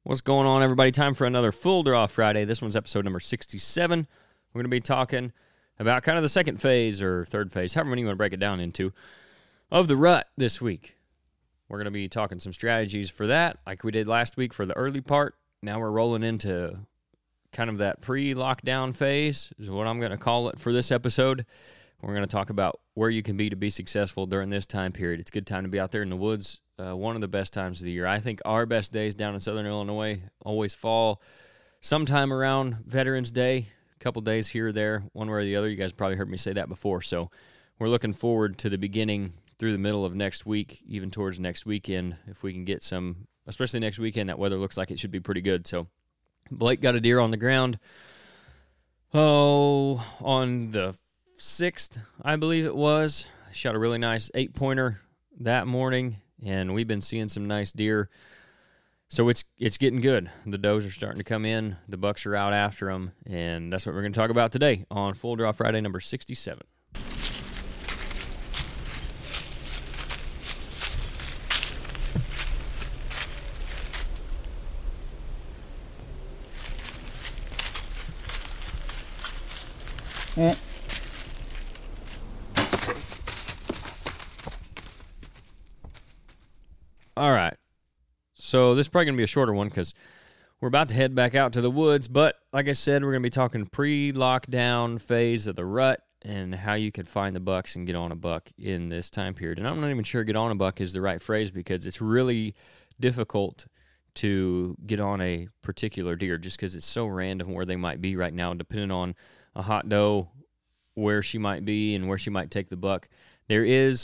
What's going on, everybody? Time for another Full Draw Friday. This one's episode number 67. We're going to be talking about kind of the second phase or third phase, however many you want to break it down into, of the rut this week. We're going to be talking some strategies for that, like we did last week for the early part. Now we're rolling into kind of that pre-lockdown phase, is what I'm going to call it for this episode. We're going to talk about where you can be to be successful during this time period. It's a good time to be out there in the woods. One of the best times of the year. I think our best days down in Southern Illinois always fall sometime around Veterans Day, a couple days here or there, one way or the other. You guys probably heard me say that before. So we're looking forward to the beginning through the middle of next week, even towards next weekend, if we can get some, especially next weekend. That weather looks like it should be pretty good. So Blake got a deer on the ground, on the 6th, I believe it was. Shot a really nice 8-pointer that morning, and we've been seeing some nice deer. So it's getting good. The does are starting to come in. The bucks are out after them, and that's what we're going to talk about today on Full Draw Friday number 67. All right, so this is probably going to be a shorter one because we're about to head back out to the woods, but like I said, we're going to be talking pre-lockdown phase of the rut and how you can find the bucks and get on a buck in this time period. And I'm not even sure get on a buck is the right phrase because it's really difficult to get on a particular deer just because it's so random where they might be right now, depending on a hot doe, where she might be and where she might take the buck. There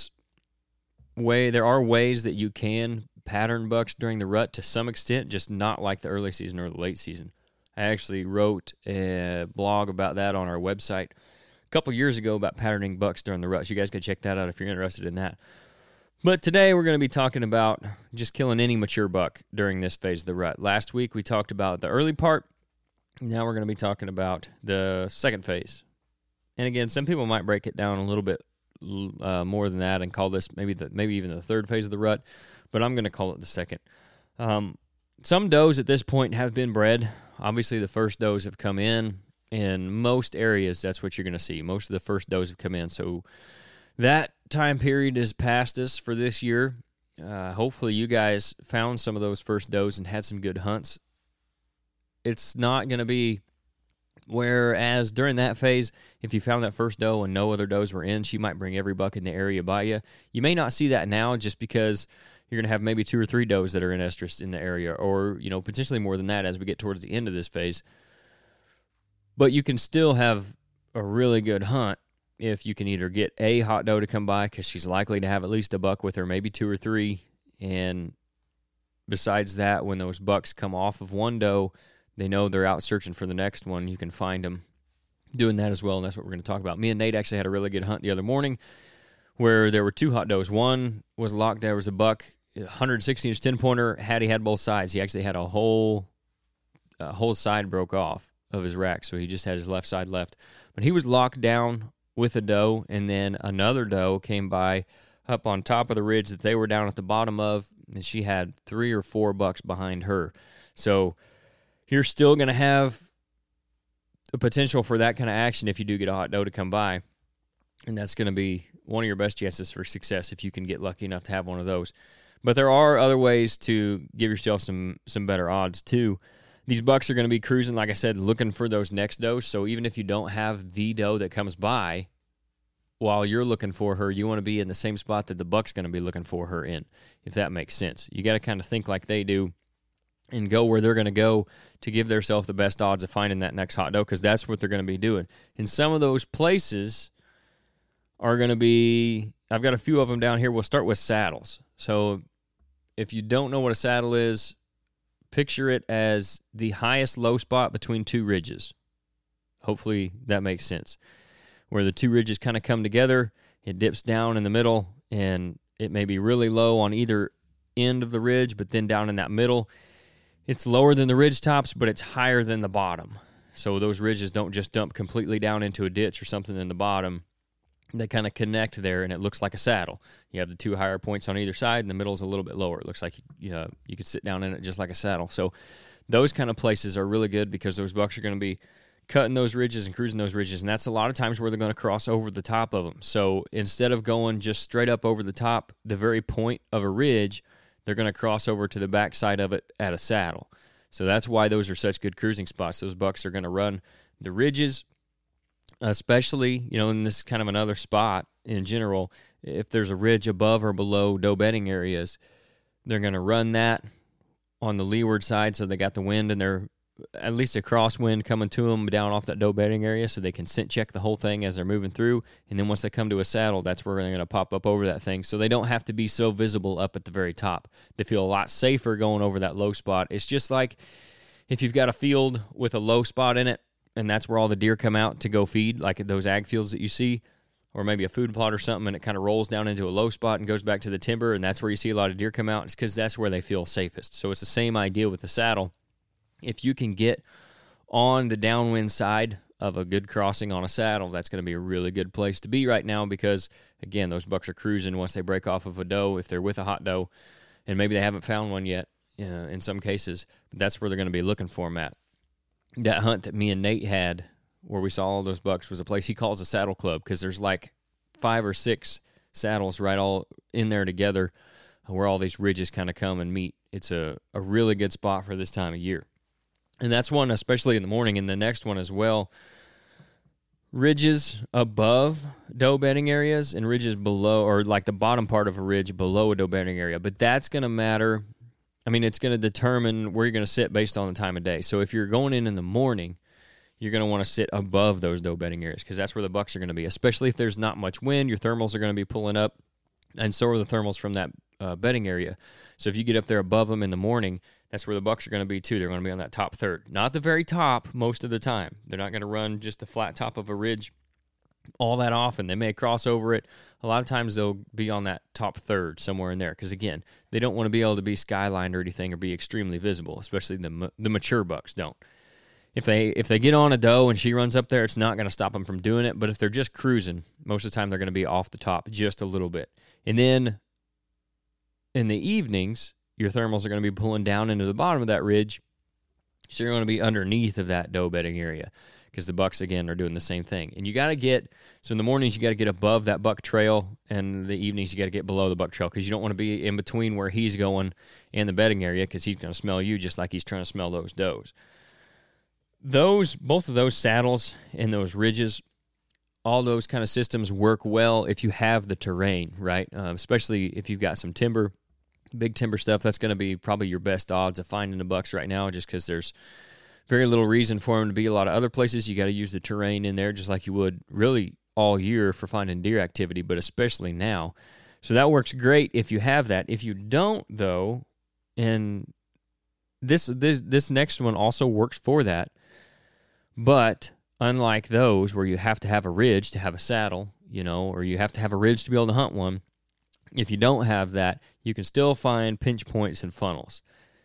are ways that you can pattern bucks during the rut to some extent, just not like the early season or the late season. I actually wrote a blog about that on our website a couple years ago about patterning bucks during the rut. So you guys can check that out if you're interested in that. But today we're going to be talking about just killing any mature buck during this phase of the rut. Last week we talked about the early part. Now we're going to be talking about the second phase. And again, some people might break it down a little bit more than that and call this maybe even the third phase of the rut, but I'm going to call it the second. Some does at this point have been bred. Obviously, the first does have come in most areas. That's what you're going to see. Most of the first does have come in, so that time period is past us for this year. Hopefully, you guys found some of those first does and had some good hunts. It's not going to be whereas during that phase, if you found that first doe and no other does were in, she might bring every buck in the area by you. You may not see that now just because you're going to have maybe 2 or 3 does that are in estrus in the area, or potentially more than that as we get towards the end of this phase. But you can still have a really good hunt if you can either get a hot doe to come by because she's likely to have at least a buck with her, maybe 2 or 3. And besides that, when those bucks come off of one doe, they know they're out searching for the next one. You can find them doing that as well, and that's what we're going to talk about. Me and Nate actually had a really good hunt the other morning where there were 2 hot does. One was locked. There was a buck, 160-inch 10-pointer. He had both sides. He actually had a whole side broke off of his rack, so he just had his left side left. But he was locked down with a doe, and then another doe came by up on top of the ridge that they were down at the bottom of, and she had 3 or 4 bucks behind her. So you're still going to have the potential for that kind of action if you do get a hot doe to come by, and that's going to be one of your best chances for success if you can get lucky enough to have one of those. But there are other ways to give yourself some better odds, too. These bucks are going to be cruising, like I said, looking for those next does, so even if you don't have the doe that comes by, while you're looking for her, you want to be in the same spot that the buck's going to be looking for her in, if that makes sense. You got to kind of think like they do and go where they're going to go to give themselves the best odds of finding that next hot doe, because that's what they're going to be doing. And some of those places are going to be, I've got a few of them down here. We'll start with saddles. So if you don't know what a saddle is, picture it as the highest low spot between 2 ridges. Hopefully that makes sense. Where the 2 ridges kind of come together, it dips down in the middle, and it may be really low on either end of the ridge, but then down in that middle, it's lower than the ridge tops, but it's higher than the bottom. So those ridges don't just dump completely down into a ditch or something in the bottom. They kind of connect there, and it looks like a saddle. You have the 2 higher points on either side, and the middle is a little bit lower. It looks like you could sit down in it just like a saddle. So Those kind of places are really good because those bucks are going to be cutting those ridges and cruising those ridges, and that's a lot of times where they're going to cross over the top of them. So instead of going just straight up over the top, the very point of a ridge, they're going to cross over to the backside of it at a saddle. So that's why those are such good cruising spots. Those bucks are going to run the ridges, especially, in this kind of another spot in general. If there's a ridge above or below doe bedding areas, they're going to run that on the leeward side, so they got the wind and they're at least a crosswind coming to them down off that doe bedding area, so they can scent check the whole thing as they're moving through. And then once they come to a saddle, that's where they're going to pop up over that thing, so they don't have to be so visible up at the very top. They feel a lot safer going over that low spot. It's just like if you've got a field with a low spot in it, and that's where all the deer come out to go feed, like those ag fields that you see, or maybe a food plot or something, and it kind of rolls down into a low spot and goes back to the timber, and that's where you see a lot of deer come out. It's because that's where they feel safest. So it's the same idea with the saddle. If you can get on the downwind side of a good crossing on a saddle, that's going to be a really good place to be right now because, again, those bucks are cruising once they break off of a doe, if they're with a hot doe, and maybe they haven't found one yet in some cases. But that's where they're going to be looking for them at. That hunt that me and Nate had where we saw all those bucks was a place he calls a saddle club because there's like 5 or 6 saddles right all in there together where all these ridges kind of come and meet. It's a really good spot for this time of year. And that's one, especially in the morning, and the next one as well. Ridges above doe bedding areas and ridges below, or like the bottom part of a ridge below a doe bedding area. But that's going to matter. I mean, it's going to determine where you're going to sit based on the time of day. So if you're going in the morning, you're going to want to sit above those doe bedding areas because that's where the bucks are going to be, especially if there's not much wind. Your thermals are going to be pulling up, and so are the thermals from that bedding area. So if you get up there above them in the morning, that's where the bucks are going to be too. They're going to be on that top third. Not the very top most of the time. They're not going to run just the flat top of a ridge all that often. They may cross over it. A lot of times they'll be on that top third somewhere in there because, again, they don't want to be able to be skylined or anything or be extremely visible, especially the mature bucks don't. If they get on a doe and she runs up there, it's not going to stop them from doing it. But if they're just cruising, most of the time they're going to be off the top just a little bit. And then in the evenings, your thermals are going to be pulling down into the bottom of that ridge, so you're going to be underneath of that doe bedding area because the bucks, again, are doing the same thing. And you got to get, so in the mornings you got to get above that buck trail, and the evenings you got to get below the buck trail because you don't want to be in between where he's going and the bedding area because he's going to smell you just like he's trying to smell those does. Both of those saddles and those ridges, all those kind of systems work well if you have the terrain, right? Especially if you've got some timber, big timber stuff. That's going to be probably your best odds of finding the bucks right now just because there's very little reason for them to be a lot of other places. You got to use the terrain in there just like you would really all year for finding deer activity, but especially now. So that works great if you have that. If you don't, though, and this next one also works for that, but unlike those where you have to have a ridge to have a saddle, or you have to have a ridge to be able to hunt one, if you don't have that, you can still find pinch points and funnels.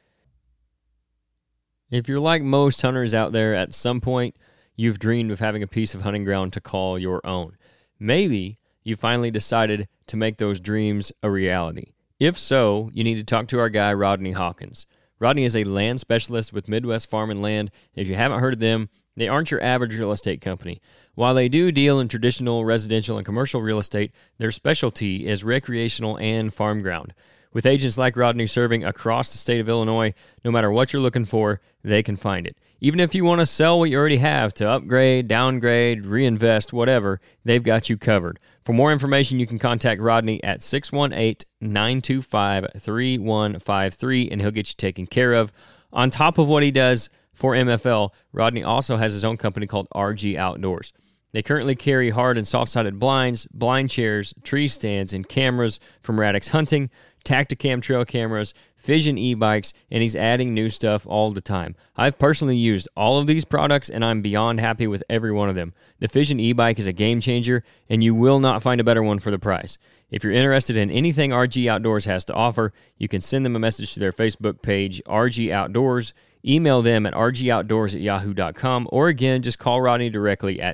If you're like most hunters out there, at some point, you've dreamed of having a piece of hunting ground to call your own. Maybe you finally decided to make those dreams a reality. If so, you need to talk to our guy, Rodney Hawkins. Rodney is a land specialist with Midwest Farm and Land. If you haven't heard of them, they aren't your average real estate company. While they do deal in traditional residential and commercial real estate, their specialty is recreational and farm ground. With agents like Rodney serving across the state of Illinois, no matter what you're looking for, they can find it. Even if you want to sell what you already have to upgrade, downgrade, reinvest, whatever, they've got you covered. For more information, you can contact Rodney at 618-925-3153, and he'll get you taken care of. On top of what he does for MFL, Rodney also has his own company called RG Outdoors. They currently carry hard and soft-sided blinds, blind chairs, tree stands, and cameras from Radix Hunting, Tacticam trail cameras, Fission e-bikes, and he's adding new stuff all the time. I've personally used all of these products, and I'm beyond happy with every one of them. The Fission e-bike is a game changer, and you will not find a better one for the price. If you're interested in anything RG Outdoors has to offer, you can send them a message to their Facebook page, RG Outdoors, email them at rgoutdoors@yahoo.com, or again, just call Rodney directly at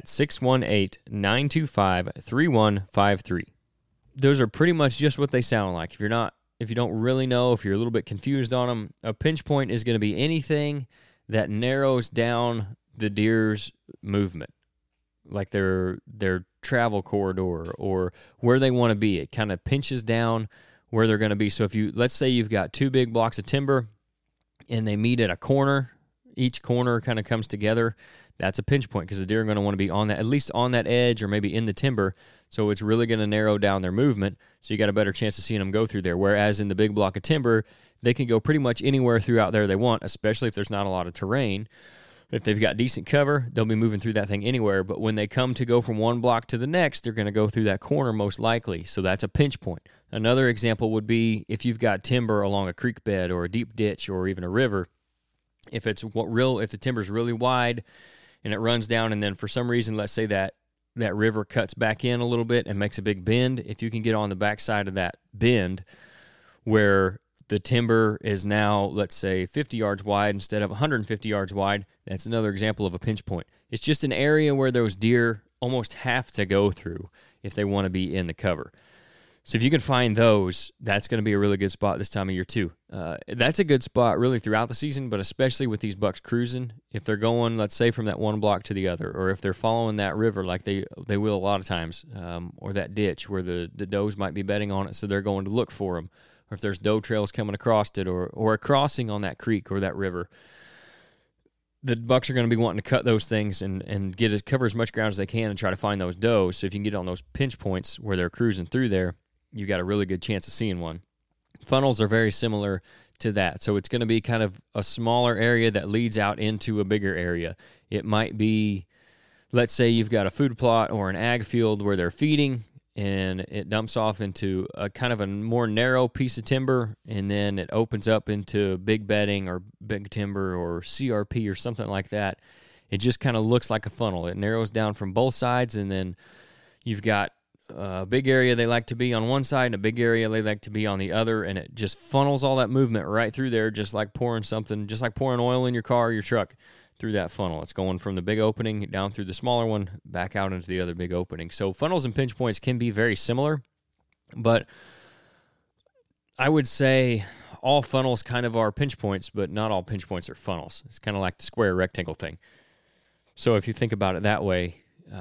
618-925-3153. Those are pretty much just what they sound like. If you're not if you don't really know, if you're a little bit confused on them, a pinch point is going to be anything that narrows down the deer's movement, like their travel corridor or where they want to be. It kind of pinches down where they're going to be. So if let's say you've got two big blocks of timber and they meet at a corner, each corner kind of comes together, that's a pinch point because the deer are going to want to be on that, at least on that edge or maybe in the timber. So it's really going to narrow down their movement. So you got a better chance of seeing them go through there. Whereas in the big block of timber, they can go pretty much anywhere throughout there they want, especially if there's not a lot of terrain. If they've got decent cover, they'll be moving through that thing anywhere. But when they come to go from one block to the next, they're going to go through that corner most likely. So that's a pinch point. Another example would be if you've got timber along a creek bed or a deep ditch or even a river. If the timber's really wide and it runs down, and then for some reason, let's say that river cuts back in a little bit and makes a big bend, if you can get on the backside of that bend where the timber is now, let's say, 50 yards wide instead of 150 yards wide, that's another example of a pinch point. It's just an area where those deer almost have to go through if they want to be in the cover. So if you can find those, that's going to be a really good spot this time of year too. That's a good spot really throughout the season, but especially with these bucks cruising. If they're going, let's say, from that one block to the other, or if they're following that river like they will a lot of times, or that ditch where the does might be bedding on it, so they're going to look for them, or if there's doe trails coming across it, or a crossing on that creek or that river, the bucks are going to be wanting to cut those things and cover as much ground as they can and try to find those does. So if you can get on those pinch points where they're cruising through there, you got a really good chance of seeing one. Funnels are very similar to that. So it's going to be kind of a smaller area that leads out into a bigger area. It might be, let's say you've got a food plot or an ag field where they're feeding, and it dumps off into a kind of a more narrow piece of timber, and then it opens up into big bedding or big timber or CRP or something like that. It just kind of looks like a funnel. It narrows down from both sides, and then you've got a big area they like to be on one side and a big area they like to be on the other, and it just funnels all that movement right through there, just like pouring oil in your car or your truck through that funnel. It's going from the big opening down through the smaller one, back out into the other big opening. So funnels and pinch points can be very similar, but I would say all funnels kind of are pinch points, but not all pinch points are funnels. It's kind of like the square rectangle thing. So if you think about it that way,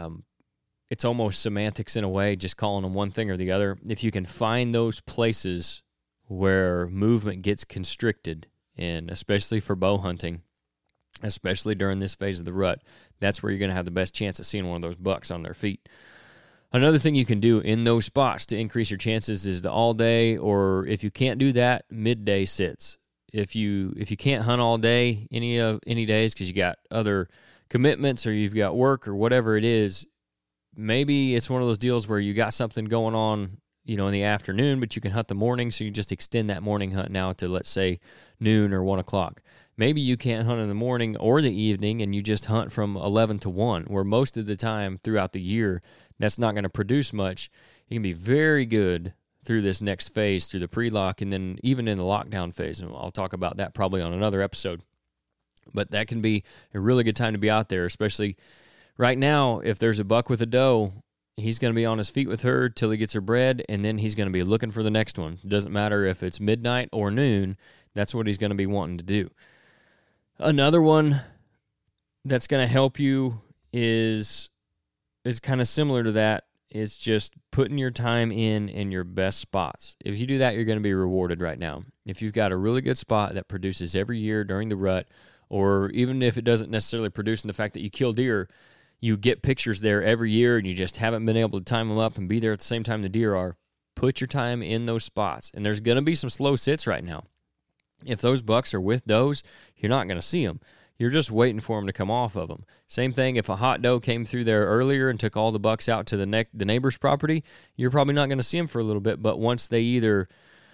it's almost semantics in a way, just calling them one thing or the other. If you can find those places where movement gets constricted, and especially for bow hunting, especially during this phase of the rut, that's where you're going to have the best chance of seeing one of those bucks on their feet. Another thing you can do in those spots to increase your chances is the all day, or if you can't do that, midday sits. If you can't hunt all day any days because you got other commitments or you've got work or whatever it is, maybe it's one of those deals where you got something going on, in the afternoon, but you can hunt the morning, so you just extend that morning hunt now to, let's say, noon or 1 o'clock. Maybe you can't hunt in the morning or the evening, and you just hunt from 11 to 1, where most of the time throughout the year, that's not going to produce much. It can be very good through this next phase, through the pre-lock, and then even in the lockdown phase, and I'll talk about that probably on another episode. But that can be a really good time to be out there, especially right now. If there's a buck with a doe, he's going to be on his feet with her till he gets her bred, and then he's going to be looking for the next one. It doesn't matter if it's midnight or noon, that's what he's going to be wanting to do. Another one that's going to help you is kind of similar to that. It's just putting your time in your best spots. If you do that, you're going to be rewarded right now. If you've got a really good spot that produces every year during the rut, or even if it doesn't necessarily produce in the fact that you kill deer, you get pictures there every year and you just haven't been able to time them up and be there at the same time the deer are, put your time in those spots. And there's going to be some slow sits right now. If those bucks are with does, you're not going to see them. You're just waiting for them to come off of them. Same thing if a hot doe came through there earlier and took all the bucks out to the neighbor's property, you're probably not going to see them for a little bit, but once they either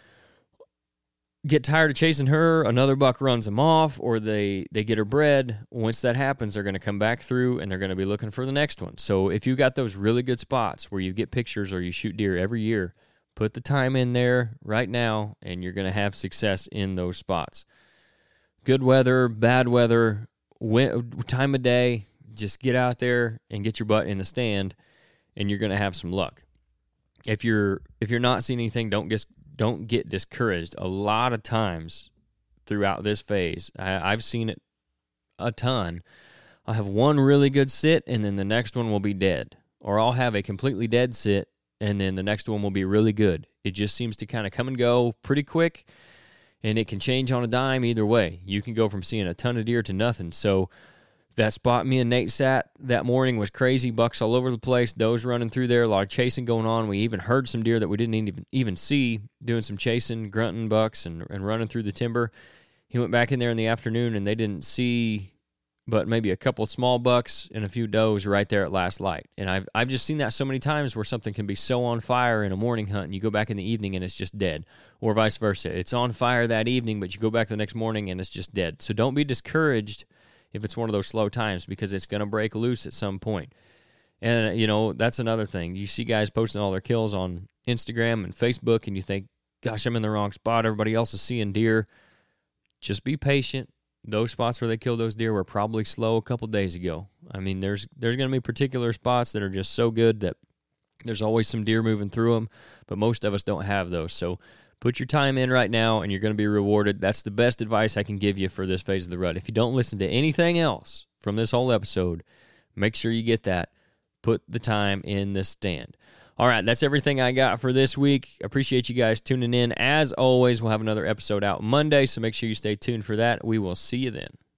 get tired of chasing her, another buck runs them off, or they get her bred. Once that happens, they're going to come back through and they're going to be looking for the next one. So if you got those really good spots where you get pictures or you shoot deer every year, put the time in there right now and you're going to have success in those spots. Good weather, bad weather, time of day, just get out there and get your butt in the stand and you're going to have some luck. If you're not seeing anything, don't don't get discouraged. A lot of times throughout this phase, I've seen it a ton. I'll have one really good sit, and then the next one will be dead. Or I'll have a completely dead sit, and then the next one will be really good. It just seems to kind of come and go pretty quick, and it can change on a dime either way. You can go from seeing a ton of deer to nothing. So that spot me and Nate sat that morning was crazy. Bucks all over the place, does running through there, a lot of chasing going on. We even heard some deer that we didn't even see, doing some chasing, grunting bucks and running through the timber. He went back in there in the afternoon, and they didn't see but maybe a couple small bucks and a few does right there at last light. And I've just seen that so many times where something can be so on fire in a morning hunt, and you go back in the evening and it's just dead, or vice versa. It's on fire that evening, but you go back the next morning and it's just dead. So don't be discouraged if it's one of those slow times, because it's going to break loose at some point. And, that's another thing. You see guys posting all their kills on Instagram and Facebook, and you think, gosh, I'm in the wrong spot. Everybody else is seeing deer. Just be patient. Those spots where they killed those deer were probably slow a couple days ago. I mean, there's going to be particular spots that are just so good that there's always some deer moving through them, but most of us don't have those. So put your time in right now, and you're going to be rewarded. That's the best advice I can give you for this phase of the rut. If you don't listen to anything else from this whole episode, make sure you get that. Put the time in the stand. All right, that's everything I got for this week. Appreciate you guys tuning in. As always, we'll have another episode out Monday, so make sure you stay tuned for that. We will see you then.